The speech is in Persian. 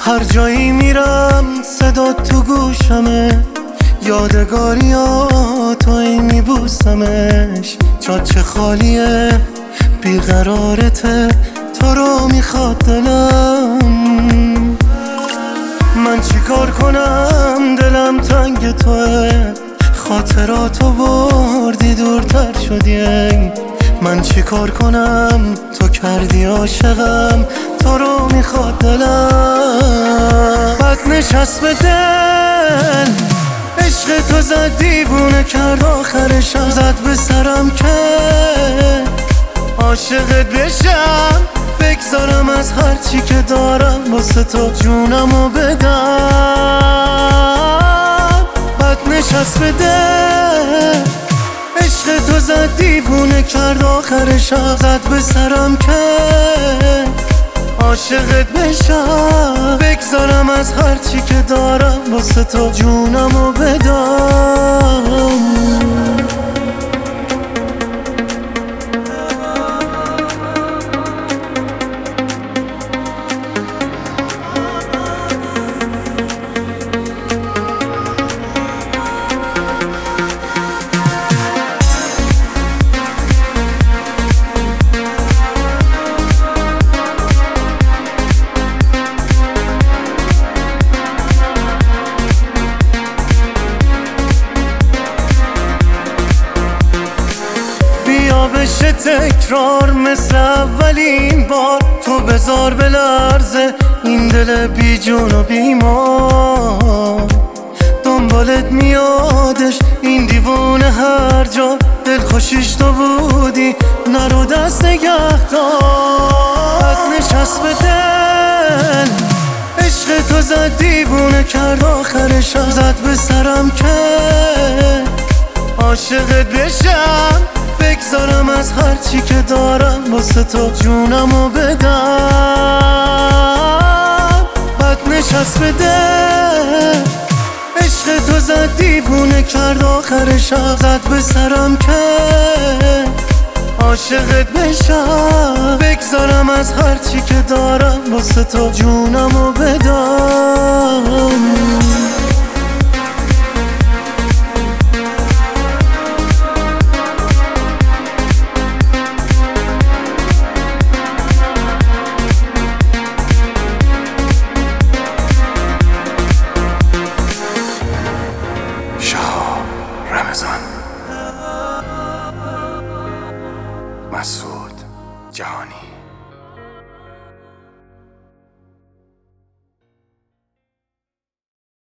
هر جایی میرم صدا تو گوشمه، یادگاریاتو میبوسمش. جاچه خالیه بیقرارته، تو رو میخواد دلم. من چیکار کنم دلم تنگ توه، خاطراتو بردی دورتر شدی. من چیکار کنم تو کردی عاشقم، تو رو میخواد دلم. بد نشست به دل عشق تو زد دیوونه کرد، آخرشم زد به سرم که عاشقت بشم، بگذارم از هرچی که دارم واسه تو جونمو بدم. بد نشست به دل عشق تو زد دیوونه کرد، آخرشم زد به سرم که عاشقت بشم، بگذارم از هرچی که دارم واسه تو جونمو بدم. بشه تکرار مثل اولین بار، تو بذار بلرزه این دل بی جون و بیمار. دنبالت میادش این دیوونه هر جا، دل خوشیش تو بودی نرو دست نگه دار. بد نشست به دل عشق تو زد دیوونه کرد، آخرشم زد به سرم که عاشقت بشم، بگذارم از هرچی که دارم واسه تو جونمو بدم. بد نشست به دل عشق تو زد دیوونه کرد، آخرشم زد به سرم که عاشقت بشم، بگذارم از هرچی که دارم واسه تو جونمو بدم. رمضان مسعود جهانی.